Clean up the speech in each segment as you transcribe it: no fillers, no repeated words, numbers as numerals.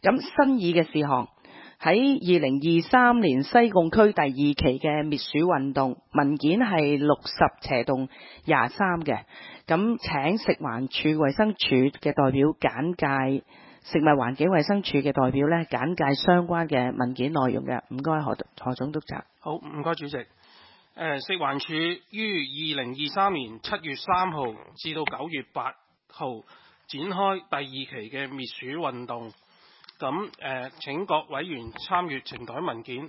咁新議嘅事項喺2023年西貢區第2期嘅滅鼠運動文件係60/23嘅，咁請食環署衛生署嘅代表簡介，食物環境衛生署嘅代表咧簡介相關嘅文件內容嘅。唔該，何總督察。 好，唔該主席。食環署於2023年7月3號至到9月8號展開第2期嘅滅鼠運動。咁請各委員參閱呈台文件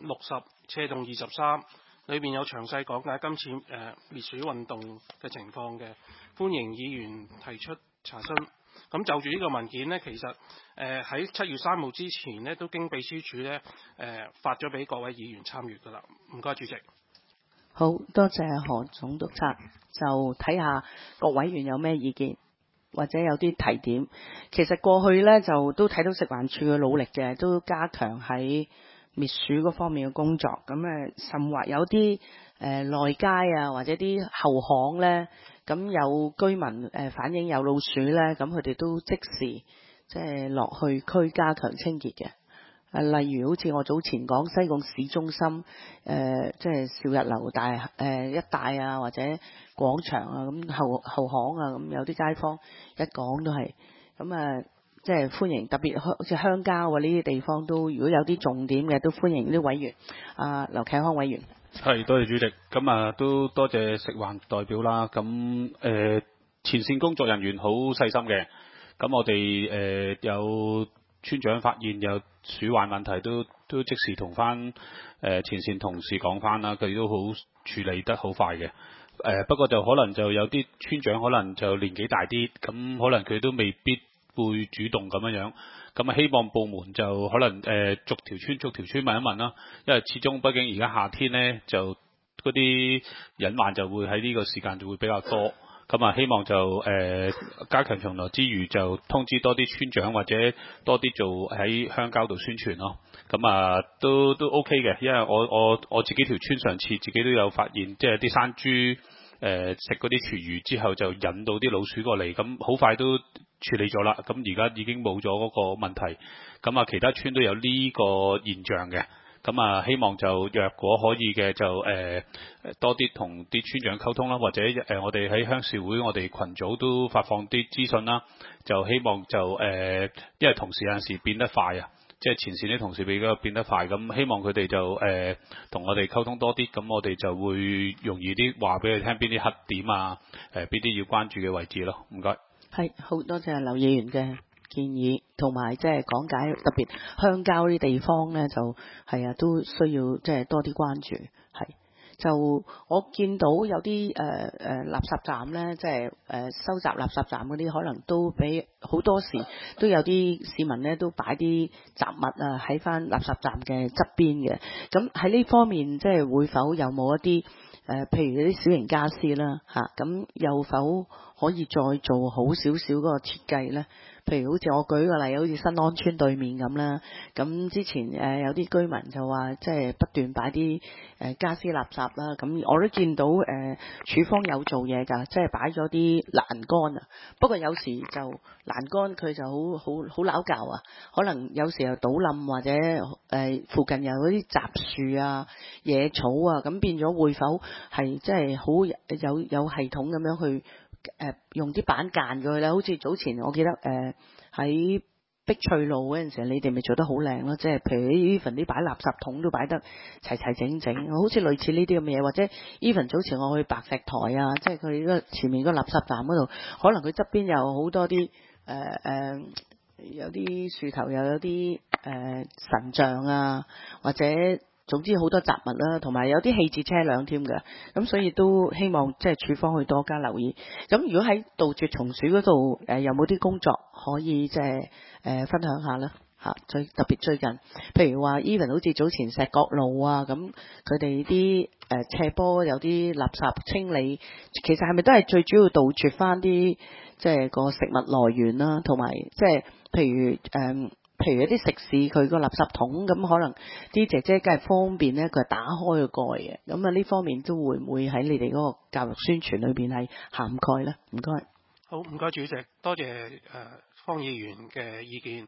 60/23，裏面有詳細講解今次滅鼠運動嘅情況嘅，歡迎議員提出查詢。咁就住呢個文件呢，其實喺7月3號之前呢，都經秘書處呢發咗俾各位議員參閱噶啦。唔該主席。 好多謝何總督察，就睇下各委員有咩意見或者有啲提點。其實過去呢，就都睇到食環署嘅努力嘅，都加強喺滅鼠嗰方面嘅工作。咁甚或有啲內街啊，或者啲後巷呢，咁有居民反映有老鼠呢，咁佢哋都即時即係落去區加強清潔嘅。例如好似我早前講西貢市中心即係兆日樓大一帶啊，或者廣場啊，咁後巷啊，咁有啲街坊一講都係咁即係歡迎，特別好似鄉郊啊呢啲地方都，如果有啲重點嘅都歡迎啲委員。劉啟康委員。 係，多謝主席。咁都多謝食環代表啦。咁前線工作人員好細心嘅。咁我哋有村長發現有鼠患問題，都即時同翻前線同事講翻啦，佢都好處理得好快嘅。不過就可能就有啲村長可能就年紀大啲，咁可能佢都未必會主動咁樣。咁希望部門就可能逐條村問一問啦，因為始終畢竟而家夏天呢，就嗰啲隱患就會喺呢個時間就會比較多。咁希望就加強巡邏之餘，就通知多啲村長或者多啲做喺鄉郊度宣傳咯。咁都 OK 嘅，因為我自己條村上次自己都有發現，即係啲山豬食嗰啲廚餘之後就引到啲老鼠過嚟，咁好快都處理咗啦。咁而家已經冇咗嗰個問題。咁其他村都有呢個現象嘅。咁希望就若果可以嘅就多啲同啲村長溝通啦，或者我哋喺鄉事會我哋群組都發放啲資訊啦，就希望就因為同事有陣時變得快啊，即係前線啲同事比較變得快，咁希望佢哋就同我哋溝通多啲，咁我哋就會容易啲話俾佢聽邊啲黑點啊，邊啲要關注嘅位置咯。唔該。 係，好多謝劉議員嘅建議同埋即係講解，特別鄉郊啲地方呢，就係都需要即係多啲關注。係，就我見到有啲垃圾站呢，即係收集垃圾站嗰啲，可能都俾好多時都有啲市民呢都擺啲雜物喺翻垃圾站嘅側邊嘅。咁喺呢方面即係會否有冇一啲譬如啲小型家私啦咁又否可以再做好少少嗰個設計呢？譬如好似我舉個例，好似新安村對面咁啦，咁之前有啲居民就話即係不斷擺啲家私垃圾啦，咁我都見到署方有做嘢㗎，即係擺咗啲欄杆啊。不過有時就欄杆佢就好拗教啊，可能有時又倒冧，或者附近有嗰啲雜樹啊、野草啊，咁變咗會否係即係好有系統咁樣去用啲板間佢咧？好似早前我記得喺碧翠路嗰陣時，你哋咪做得好靚咯，即係譬如 even 啲擺垃圾桶都擺得齊整整，好似類似呢啲咁嘅嘢，或者 even 早前我去白石台啊，即係佢個前面個垃圾站嗰度，可能佢側邊有好多啲有啲樹頭，又有啲神像啊，或者總之好多雜物啦，同埋有啲棄置車輛添嘅，咁所以都希望即係署方去多加留意。咁如果喺杜絕蟲鼠嗰度有冇啲工作可以即係分享下咧？特別最近，譬如話 even 好似早前石角路啊，咁佢哋啲斜坡有啲垃圾清理，其實係咪都係最主要杜絕翻啲即係個食物來源啦，同埋即係譬如一啲食肆佢個垃圾桶咁，可能啲姐姐梗係方便咧，佢係打開個蓋嘅。咁呢方面都會唔會喺你哋嗰個教育宣傳裏邊係涵蓋咧？唔該。 好，唔該主席，多謝方議員嘅意見。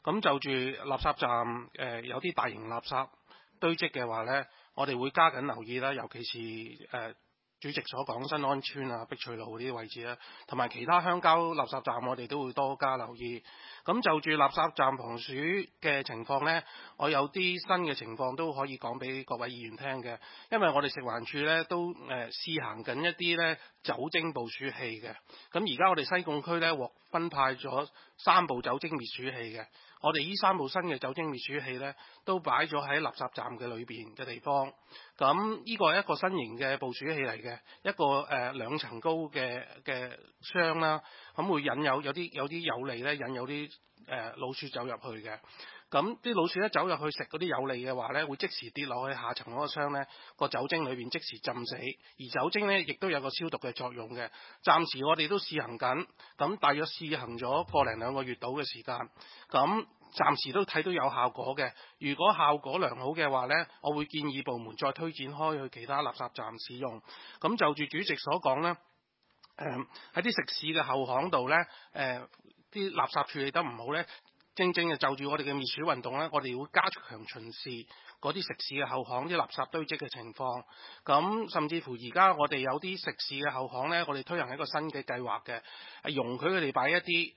咁就住垃圾站有啲大型垃圾堆積嘅話呢，我哋會加緊留意啦，尤其是主席所講新安村啊、碧翠路呢啲位置啦，同埋其他鄉郊垃圾站，我哋都會多加留意。咁就住垃圾站防鼠嘅情況呢，我有啲新嘅情況都可以講俾各位議員聽嘅，因為我哋食環署呢都試行緊一啲呢酒精捕鼠器嘅。咁而家我哋西貢區呢獲分派咗3部酒精滅鼠器嘅。我哋呢3部新嘅酒精滅鼠器呢，都擺咗喺垃圾站嘅裏邊嘅地方。咁呢個係一個新型嘅捕鼠器嚟嘅，一個2層高嘅箱啦。咁會引誘有啲有利呢，引誘啲老鼠走入去嘅。咁啲老鼠一走入去食嗰啲有利嘅話呢，會即時跌落去下層嗰個箱呢，個酒精裏邊即時浸死。而酒精呢，亦都有個消毒嘅作用嘅。暫時我哋都試行緊，咁大約試行咗個零2個月到嘅時間。咁暫時都睇到有效果嘅。如果效果良好嘅話呢，我會建議部門再推展開去其他垃圾站使用。咁就住主席所講呢，喺啲食肆嘅後巷度呢，啲垃圾處理得唔好呢，正正就住我哋嘅滅鼠運動呢，我哋會加強巡視嗰啲食肆嘅後巷啲垃圾堆積嘅情況。咁甚至乎而家我哋有啲食肆嘅後巷呢，我哋推行一個新嘅計劃嘅，容許佢哋擺一啲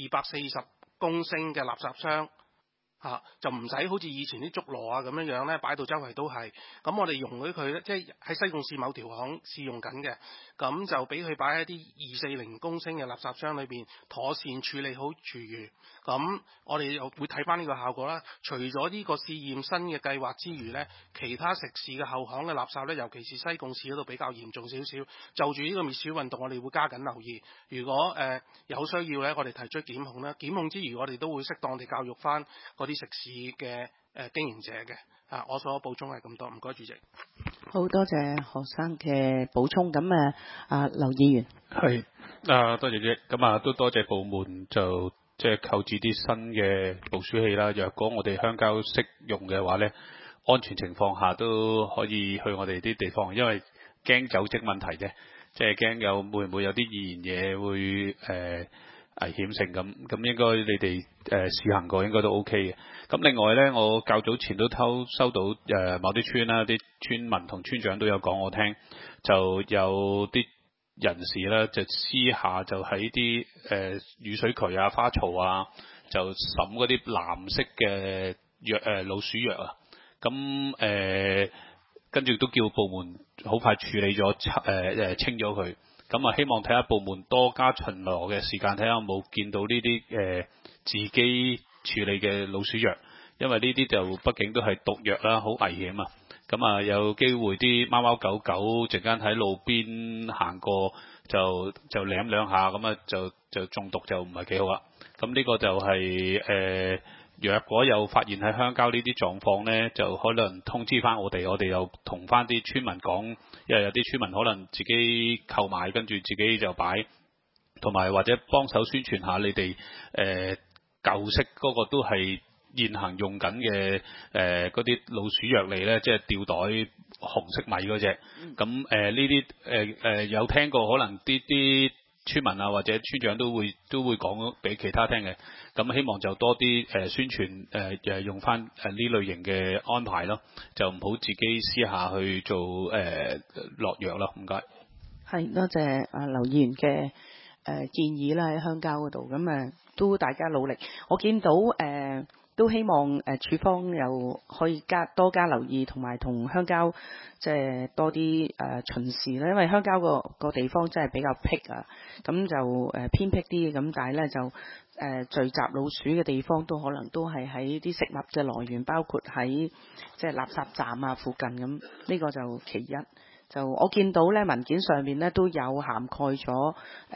240公升嘅垃圾箱。就唔使好似以前啲竹籮啊咁樣咧，擺到周圍都係。咁我哋容許佢咧，即係喺西貢市某條巷試用緊嘅，咁就俾佢擺喺啲240公升嘅垃圾箱裏邊，妥善處理好廚餘。咁我哋又會睇翻呢個效果啦。除咗呢個試驗新嘅計劃之餘呢，其他食肆嘅後巷嘅垃圾呢，尤其是西貢市嗰度比較嚴重少少。就住呢個滅鼠運動，我哋會加緊留意。如果有需要呢，我哋提出檢控啦。檢控之餘，我哋都會適當地教育翻嗰啲食肆嘅經營者嘅。我所補充係咁多，唔該主席。 好多謝何生嘅補充。咁劉議員係多謝主席。咁都多謝部門就即係購置啲新嘅捕鼠器啦。若果我哋鄉郊適用嘅話呢，安全情況下都可以去我哋啲地方，因為驚酒精問題啫，即係驚會唔會有啲易燃嘢會危險性咁應該你哋試行過應該都 OK 嘅。咁另外呢，我較早前都收到某啲村啦，啲村民同村長都有講我聽，就有啲人士咧就私下就喺啲雨水渠啊、花槽啊，就滲嗰啲藍色嘅老鼠藥啊。咁跟住都叫部門好快處理咗清咗佢。咁希望睇下部門多加巡邏嘅時間，睇下有冇見到呢啲自己處理嘅老鼠藥，因為呢啲就畢竟都係毒藥啦，好危險啊！咁有機會啲貓貓狗狗陣間喺路邊行過就舐兩下，咁就中毒就唔係幾好啦。咁呢個就係若果有發現喺鄉郊呢啲狀況呢，就可能通知翻我哋又同翻啲村民講，因為有啲村民可能自己購買跟住自己就擺，同埋或者幫手宣傳下你哋舊式嗰個都係現行用緊嘅嗰啲老鼠藥嚟呢，即係吊袋紅色米嗰隻。咁呢啲有聽過，可能啲村民啊或者村長都會講俾其他聽嘅。咁希望就多啲宣傳用翻呢類型嘅安排咯，就唔好自己私下去做落藥咯。唔該。 係多謝劉議員嘅建議啦，喺鄉郊嗰度，咁都大家努力。我見到都希望處方又可以多加留意，同埋同鄉郊即係多啲巡視啦。因為鄉郊個地方真係比較僻啊，咁就偏僻啲，咁但係咧就聚集老鼠嘅地方都可能都係喺啲食物嘅來源，包括喺即係垃圾站啊附近咁。呢個就其一。就我見到咧文件上面咧都有涵蓋咗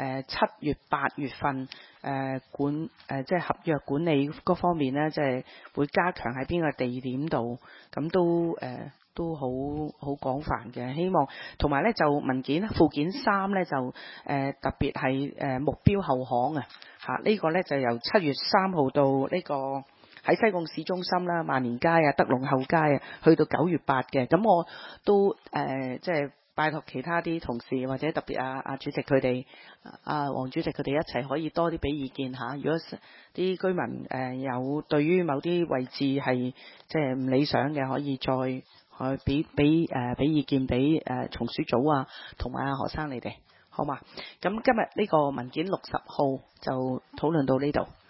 7月8月份即係合約管理嗰方面咧，即係會加強喺邊個地點度，咁都好廣泛嘅。希望同埋咧就文件附件3咧就特別係目標後巷呢個咧就由7月3號到呢個喺西貢市中心啦、萬年街啊、德隆後街啊，去到9月8嘅。咁我都即係拜託其他啲同事或者特別阿主席佢哋，黃主席佢哋一齊可以多啲俾意見下。如果啲居民有對於某啲位置係即係唔理想嘅，可以再俾意見俾松鼠組啊，同埋何生你哋，好嘛？咁今日呢個文件60號就討論到呢度。